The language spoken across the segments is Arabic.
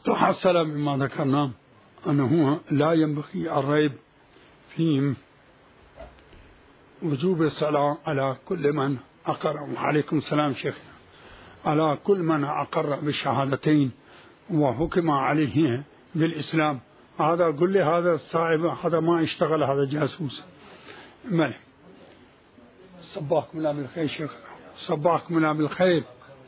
تحصل مما ذكرنا أنه لا ينبغي الريب في وجوب الصلاة على كل من أقر. وعليكم السلام شيخنا. على كل من أقر بالشهادتين وحكم عليه بالإسلام. هذا قل لي هذا الصائب، هذا ما اشتغل، هذا جاسوس. ملك صباحكم الله بالخير شيخ، صباحكم الله بالخير.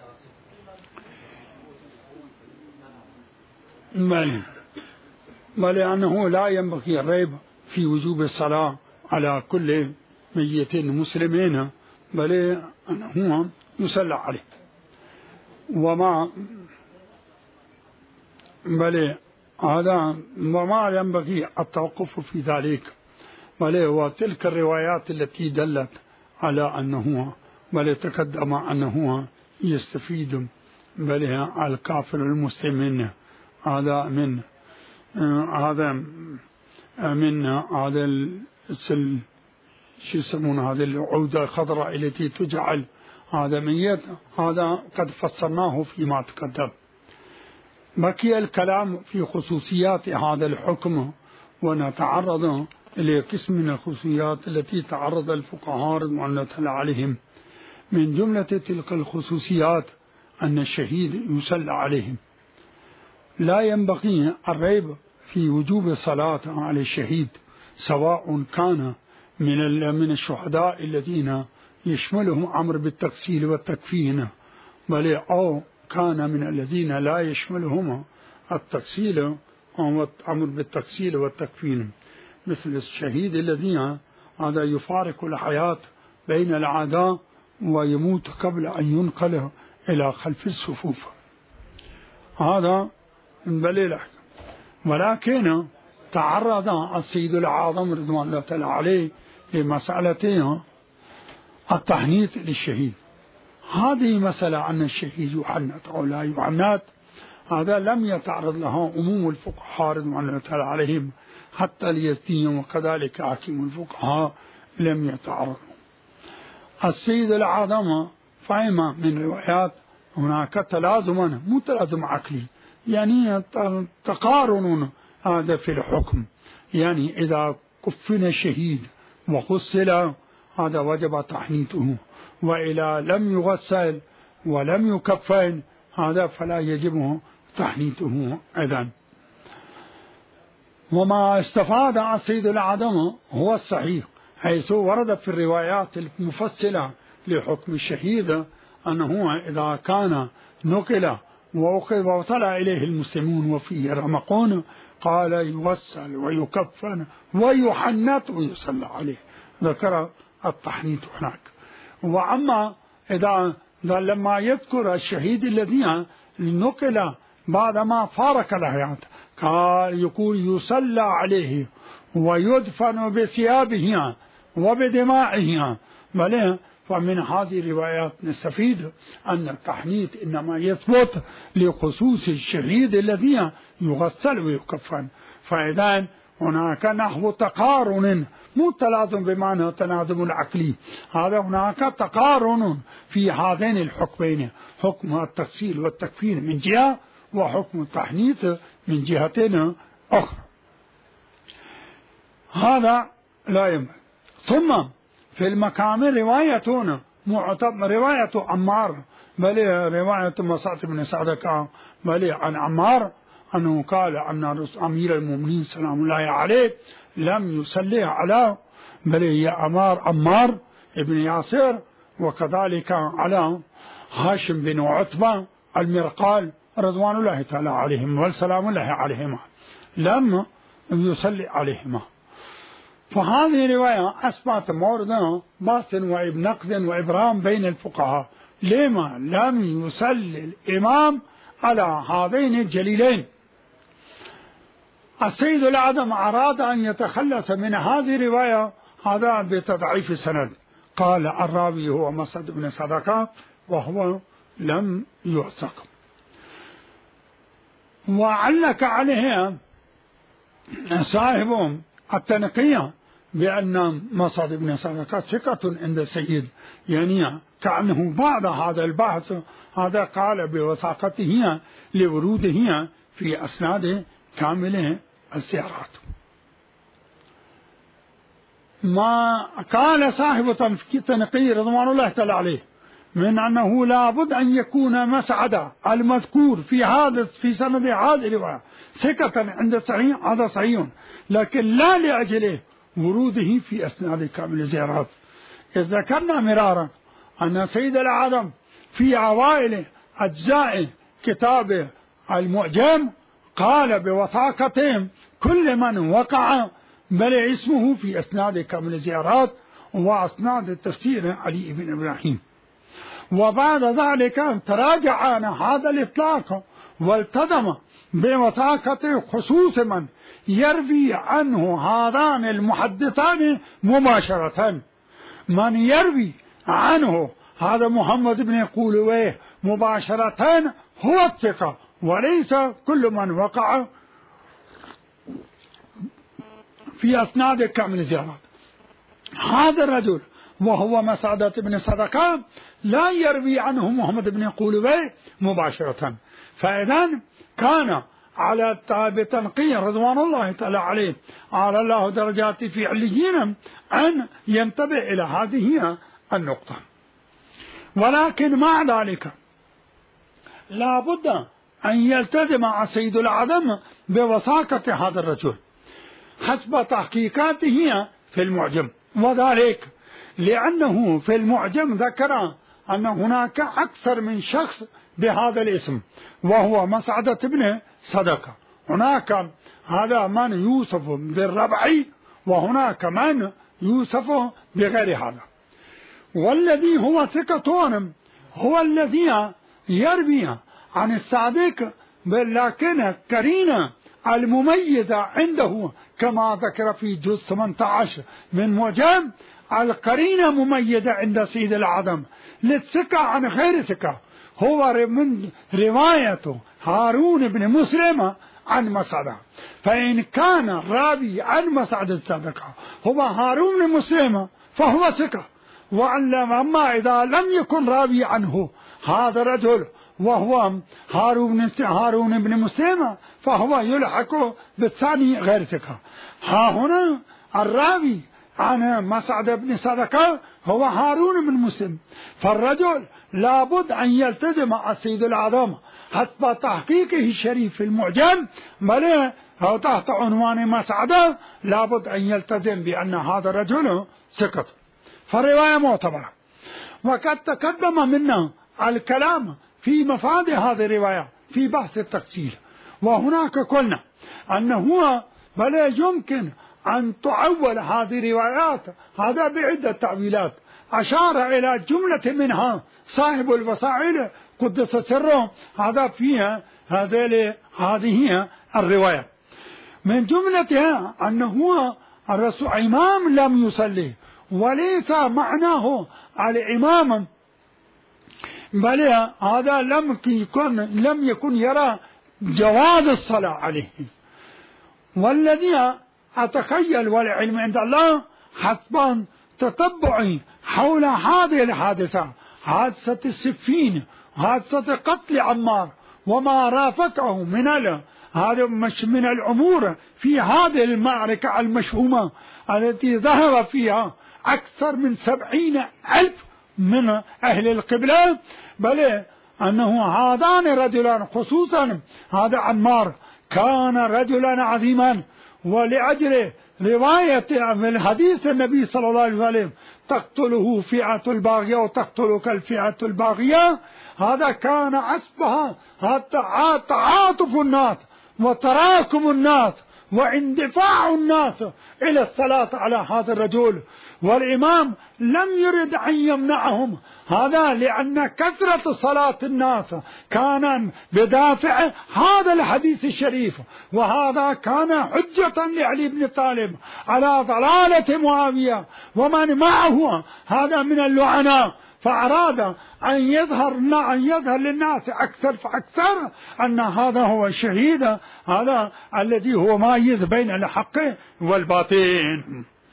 بل أنه لا ينبغي الريب في وجوب الصلاة على كل ميت مسلمين، بل أنه يصلى عليه. وما ينبغي التوقف في ذلك، بل وتلك الروايات التي دلت على أنه بل تقدم أنه يستفيد بل الكافر المسلم. هذا من هذا شو يسمون هذه العودة الخضراء التي تجعل هذا ميت. هذا قد فسرناه فيما تقدم. بقي الكلام في خصوصيات هذا الحكم، ونتعرض لقسم من الخصوصيات التي تعرض الفقهاء رضوان الله عليهم. من جملة تلك الخصوصيات أن الشهيد يصلى عليهم. لا ينبغي الريب في وجوب الصلاة على الشهيد، سواء كان من الشهداء الذين يشملهم أمر بالتغسيل والتكفين، بل أو كان من الذين لا يشملهم التغسيل أو أمر بالتغسيل والتكفين، مثل الشهيد الذي هذا يفارق الحياة بين الأعداء ويموت قبل أن ينقل إلى خلف الصفوف. هذا بل ولكن تعرض السيد الأعظم رضوان الله تعالى عليه لمسألتين التحنيط للشهيد. هذه مسألة أن الشهيد يحنط أو لا يحنط، هذا لم يتعرض لها عموم الفقهاء رضوان الله تعالى عليهم حتى اليزيديين، وكذلك حكيم الفقهاء لم يتعرضوا. السيد الأعظم فهم من روايات هناك تلازما، مو تلازم عقلي، يعني تقارن هذا في الحكم. يعني إذا كفن الشهيد وغسل هذا وجب تحنيطه، وإذا لم يغسل ولم يكفن هذا فلا يجب تحنيطه أيضا. وما استفاد السيد الأعظم هو الصحيح، حيث ورد في الروايات المفصلة لحكم الشهيد أنه إذا كان نقل وطلع إليه المسلمون وفيه رمقون قال يغسل ويكفن ويحنط ويصلى عليه، ذكر التحنيط هناك. وأما إذا لما يذكر الشهيد الذي نقل بعدما فارق الحياة قال يقول يصلى عليه ويدفن بثيابه وبدمائه، بل فمن هذه الروايات نستفيد أن التحنيط إنما يثبت لخصوص الشهيد الذي يغسل ويكفن. فإذا هناك نحو تقارن، مو تلازم بمعنى تلازم العقلي، هذا هناك تقارن في هذين الحكمين، حكم التغسيل والتكفين من جهة وحكم التحنيط من جهة أخرى. هذا لا يمكن. ثم في المقام رواية معتبر، رواية عمار، بل رواية مصعب بن سعد بل عن عمار أنه قال أن أمير المؤمنين سلام الله عليه لم يصلي على بل هي عمار ابن ياسر، وكذلك على هاشم بن عتبة المرقال رضوان الله تعالى عليهم والسلام الله عليهما، لم يصلي عليهما. فهذه الرواية أثبت مورد باس ونقد وإبرام بين الفقهاء. لما لم يصلي الإمام على هذين الجليلين؟ السيد الأعظم أراد أن يتخلص من هذه الرواية هذا بتضعيف السند، قال الراوي هو مسعد بن صدقة وهو لم يوثق، وعلق عليه صاحب التنقية بأن مسعد بن صدقة ثقة عند السيد، يعني كأنه بعد هذا البحث هذا قال بوثاقته لوروده في أسناد كامل الزيارات. ما قال صاحب تنقي رضوان الله تعالى عليه من أنه لابد أن يكون مسعد المذكور في سند هذه الرواية ثقة عند الصحيح، هذا صحيح، لكن لا لأجل وروده في أسناد كامل الزيارات. إذ ذكرنا مرارا أن سيد العالم في أوائل أجزاء كتاب المعجم قال بوثاقتهم كل من وقع بل اسمه في أسناد كامل الزيارات وأسناد التفسير علي بن إبراهيم. وبعد ذلك تراجع عن هذا الإطلاق والتزم بوثاقة خصوص من يروي عنه هذان المحدثان مباشرة. من يروي عنه هذا محمد بن قولويه مباشرة هو الثقة، وليس كل من وقع في أسناد كامل الزيارات. هذا الرجل وهو مسعدة بن صدقة لا يروي عنه محمد بن قولويه مباشرة، فإذا كان على بتنقي رضوان الله تعالى عليه على الله درجات في عليين أن ينتبه إلى هذه النقطة. ولكن مع ذلك لا بد أن يلتزم سيد العدم بوثاقة هذا الرجل حسب تحقيقاته في المعجم، وذلك لأنه في المعجم ذكر أن هناك أكثر من شخص بهذا الاسم وهو مسعدة بن صدقة. هناك هذا من يوصف بالربعي وهناك من يوصف بغير هذا. والذي هو ثقة هو الذي يروي عن الصادق لكن قرينة المميزة عنده كما ذكر في جزء 18 من معجم القرينة مميزة عند سيد العدم للثقة عن غير ثقة هو من رواية هارون بن مسلم عن مسعدة. فإن كان الراوي عن مسعدة الصادقة هو هارون بن مسلم فهو ثقة، أما إذا لم يكن راوي عنه هذا الرجل وهو هارون بن مسلم فهو يلحق بالثاني غير ثقة. ها هنا الراوي عن مسعد بن صدقة هو هارون بن مسلم، فالرجل لابد أن يلتزم السيد العظام حسب تحقيقه الشريف في المعجم بل تحت عنوان مسعدة لابد أن يلتزم بأن هذا الرجل ثقة، فالرواية معتبرة. وقد تقدم منا الكلام في مفاد هذه الرواية في بحث التفسير، وهناك قلنا أنه بل يمكن أن تعول هذه الروايات هذا بعدة تعويلات أشار إلى جملة منها صاحب الوسائل قدس سره هذا فيها هذه الرواية. من جملتها أنه الرسول إمام لم يصلي وليس معناه الإمام بل هذا لم يكن يرى جواز الصلاة عليه. والذي أتخيل والعلم عند الله حسب تتبعي حول هذه الحادثة حادثة السفين حادثة قتل عمار وما رافقه من الأمور في هذه المعركة المشؤومة التي ظهر فيها أكثر من 70,000 من أهل القبلة، بل أنه هذان رجلان خصوصا هذا عمار كان رجلا عظيما، ولأجل رواية من حديث النبي صلى الله عليه وسلم تقتله فئة الباغية وتقتلك الفئة الباغية، هذا كان أصبح تعاطف الناس وتراكم الناس واندفاع الناس إلى الصلاة على هذا الرجل، والإمام لم يرد أن يمنعهم هذا لأن كثرة صلاة الناس كان بدافع هذا الحديث الشريف، وهذا كان حجة لعلي بن طالب على ضلالة معاوية ومن معه هذا من اللعناء، فأراد أن يظهر للناس أكثر فأكثر أن هذا هو الشهيد هذا الذي هو مايز بين الحق والباطل.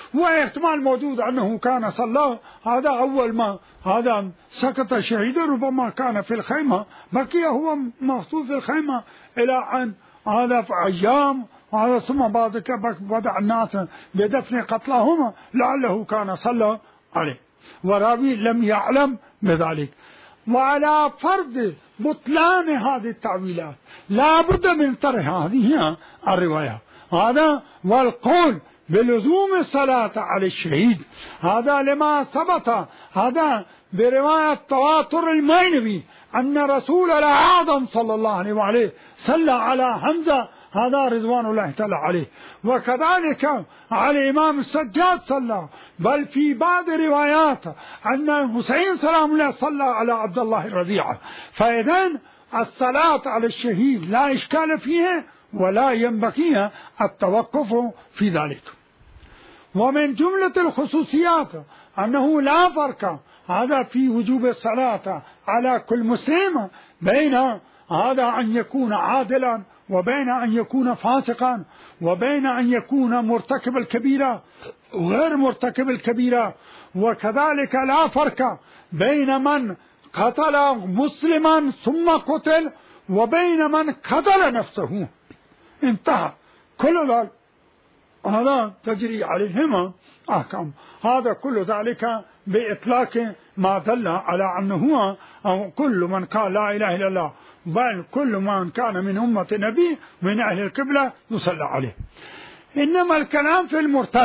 واحتمال موجود أنه كان صلى، هذا أول ما هذا سقط شهيدا ربما كان في الخيمة، بقي هو مخطوف في الخيمة إلى أن هذا في أيام، هذا ثم بعد بدأ الناس بدفن قتلهم، لعله كان صلى عليه، وراوي لم يعلم بذلك. وعلى فرض بطلان هذه التعويلات لا بد من طرح هذه الرواية، هذا والقول بلزوم الصلاة على الشهيد، هذا لما ثبت هذا برواية تواتر المينوي أن رسول الأعظم صلى الله عليه وآله صلى على حمزة، هذا رضوان الله تعالى عليه، وكذلك على الإمام السجاد صلى، بل في بعض روايات أن الحسين سلام الله صلى على عبد الله الرضيعة. فإذن الصلاة على الشهيد لا إشكال فيه ولا ينبغي التوقف في ذلك. ومن جملة الخصوصيات أنه لا فرق هذا في وجوب الصلاة على كل مسلم بين هذا أن يكون عادلا وبين أن يكون فاسقا وبين أن يكون مرتكب الكبيرة وغير مرتكب الكبيرة، وكذلك لا فرق بين من قتل مسلما ثم قتل وبين من قتل نفسه، انتهى كل ذلك هذا تجري عليهما أحكام. هذا كل ذلك بإطلاق ما دل على أنه كل من قال لا إله إلا الله، بل كل من كان من أمة النبي من أهل القبلة يصلى عليه. إنما الكلام في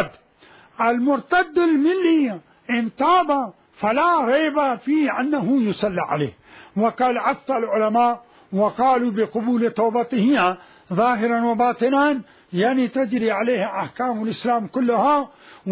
المرتد الملي إن تاب فلا ريب في أنه يصلى عليه، وقال أفتى العلماء وقالوا بقبول توبته ظاهرا وباطنا، يعني تجري عليه أحكام الإسلام كلها،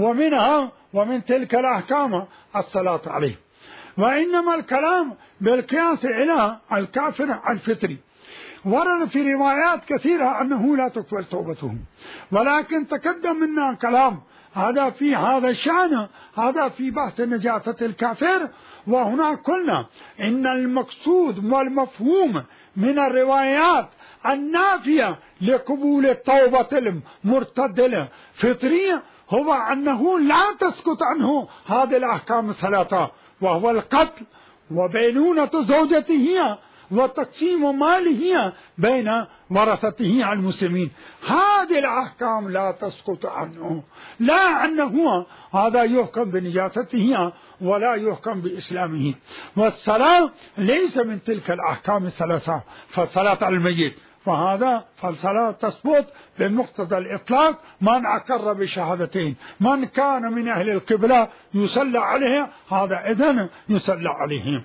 ومن تلك الأحكام الصلاة عليه. وإنما الكلام بالقياس إلى الكافر الفطري ورد في روايات كثيرة أنه لا تقبل توبته، ولكن تقدم منا كلام هذا في هذا الشأن، هذا في بحث نجاسة الكافر. وهنا قلنا إن المقصود والمفهوم من الروايات النافية لقبول التوبة المرتد الفطري هو أنه لا تسقط عنه هذه الأحكام الثلاثة، وهو القتل وبينونة زوجته وتقسيم ماله بين ورثته المسلمين. هذه الأحكام لا تسقط عنه، لا أنه هذا يحكم بنجاسته ولا يحكم بإسلامه. والصلاة ليس من تلك الأحكام الثلاثة، فالصلاة على الميت فالصلاة تثبت بمقتضى الإطلاق من أقر بشهادتين، من كان من أهل القبلة يصلى عليه، هذا إذن يصلى عليه.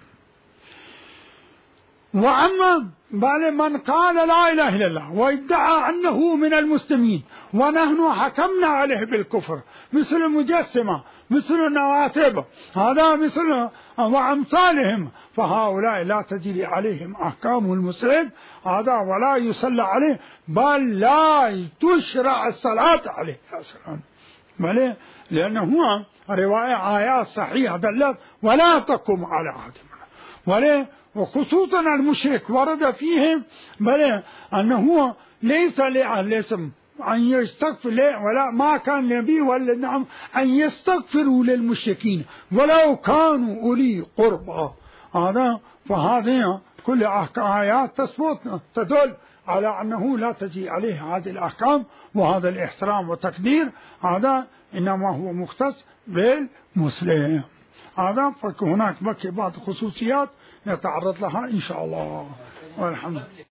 وأما من قال لا إله إلا الله وادعى أنه من المسلمين ونحن حكمنا عليه بالكفر، مثل المجسمة مثل النواتب هذا مثل وأمثالهم، فهؤلاء لا تجري عليهم أحكام المسلم هذا ولا يصلى عليه، بل لا تشرع الصلاة عليه بل لأنه رواية آيات صحيحة دلت ولا تقوم على عهد وخصوصا المشرك ورد فيه بل أنه ليس للاسم أن يستغفر ولا ما كان نبي ولا نعم أن يستغفروا للمشركين ولو كانوا أولي قربى. هذا فهذه كل آيات تثبت تدل على أنه لا تجي عليه هذه الأحكام، وهذا الاحترام والتقدير هذا إنما هو مختص بالمسلم. هذا فهناك بقي بعض خصوصيات نتعرض لها إن شاء الله والحمد لله.